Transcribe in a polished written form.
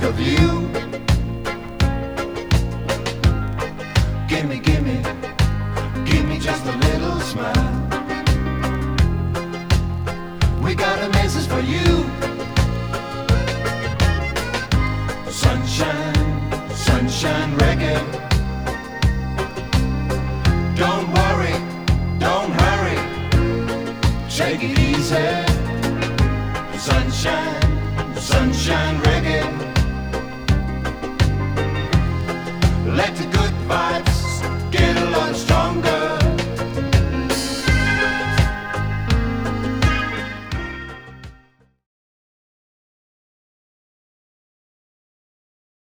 ask of you. Gimme, gimme, give me just a little smile. We got a message for you. Sunshine, sunshine reggae. Don't worry, don't hurry, take it easy. Sunshine, sunshine reggae. Let the good vibes